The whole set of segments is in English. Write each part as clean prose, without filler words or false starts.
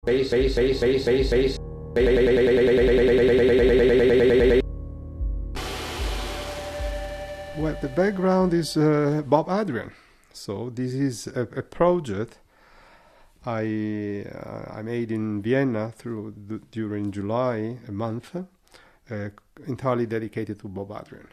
Well, the background is Bob Adrian. So this is a project I made in Vienna during July, a month, entirely dedicated to Bob Adrian.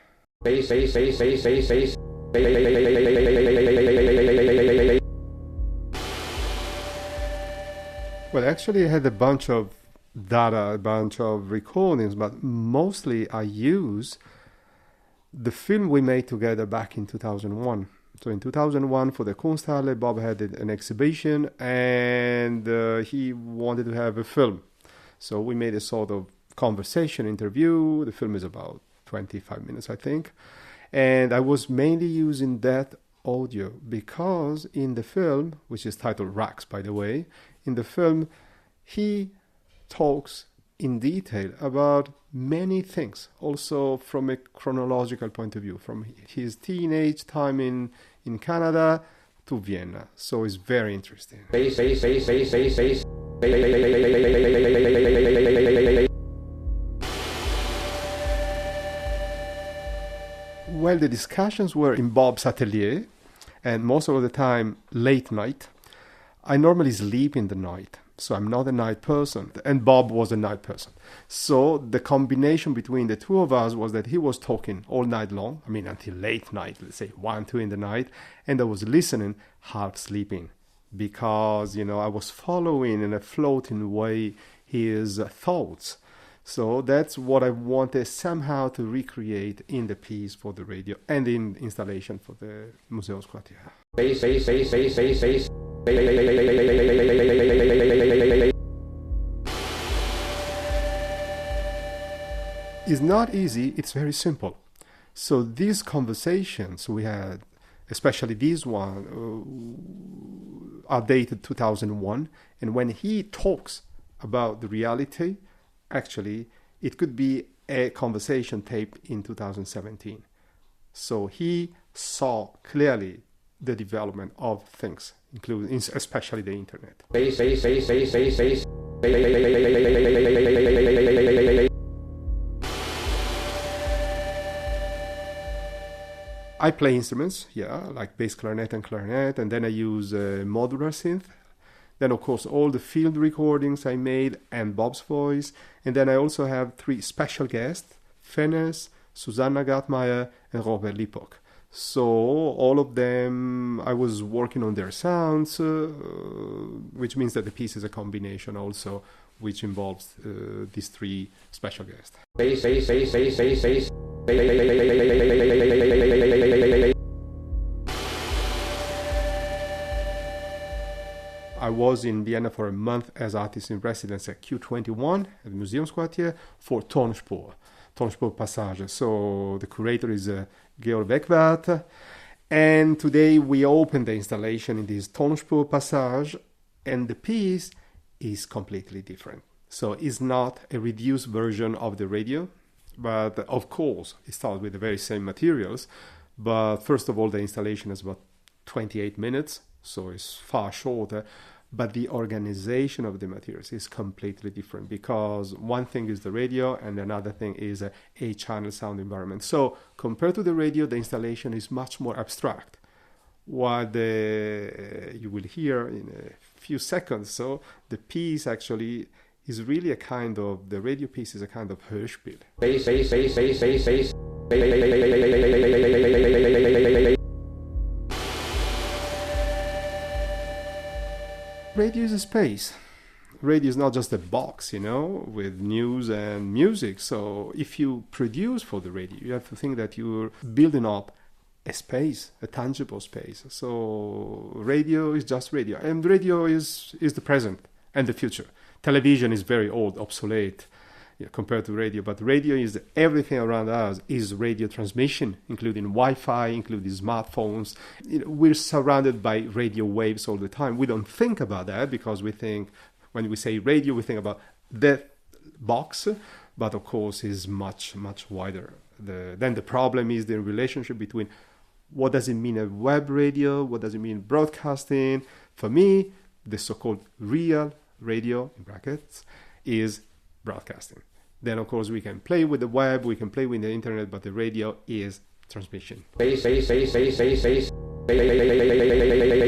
Well, actually, I had a bunch of data, a bunch of recordings, but mostly I use the film we made together back in 2001. So in 2001, for the Kunsthalle, Bob had an exhibition and he wanted to have a film. So we made a sort of conversation interview. The film is about 25 minutes, I think. And I was mainly using that audio because in the film, which is titled Rax, by the way, in the film, he talks in detail about many things, also from a chronological point of view, from his teenage time in Canada to Vienna. So it's very interesting. Well, the discussions were in Bob's atelier, and most of the time late night. I normally sleep in the night, so I'm not a night person, and Bob was a night person. So the combination between the two of us was that he was talking all night long, I mean until late night, let's say 1, 2 in the night, and I was listening, half sleeping, because, I was following in a floating way his thoughts. So that's what I wanted somehow to recreate in the piece for the radio and in installation for the Museumsquartier. It's not easy, it's very simple. So these conversations we had, especially this one, are dated 2001, and when he talks about the reality, actually, it could be a conversation tape in 2017. So he saw clearly the development of things, including especially the internet. I play instruments, like bass clarinet, and then I use a modular synth. Then, of course, all the field recordings I made and Bob's voice. And then I also have 3 special guests, Fennes, Susanna Gartmeier, and Robert Lippock. So all of them, I was working on their sounds, which means that the piece is a combination also, which involves these 3 special guests. I was in Vienna for a month as artist in residence at Q21 at the Museumsquartier for Tonspur Passage. So the curator is Georg Wegwart. And today we opened the installation in this Tonspur Passage, and the piece is completely different. So it's not a reduced version of the radio, but of course it starts with the very same materials. But first of all, the installation is about 28 minutes. So it's far shorter, but the organization of the materials is completely different because one thing is the radio and another thing is a 8-channel sound environment. So compared to the radio, the installation is much more abstract. What you will hear in a few seconds, so the piece actually is really the radio piece is a kind of Hörspiel. Radio is a space. Radio is not just a box, with news and music. So if you produce for the radio, you have to think that you're building up a space, a tangible space. So radio is just radio. And radio is the present and the future. Television is very old, obsolete compared to radio. But radio is everything around us is radio transmission, including Wi-Fi, including smartphones. We're surrounded by radio waves all the time. We don't think about that because we think, when we say radio, we think about that box. But of course, it's much, much wider. Then the problem is the relationship between what does it mean a web radio, what does it mean broadcasting. For me, the so-called real radio, in brackets, is broadcasting. Then, of course, we can play with the web, we can play with the internet, but the radio is transmission.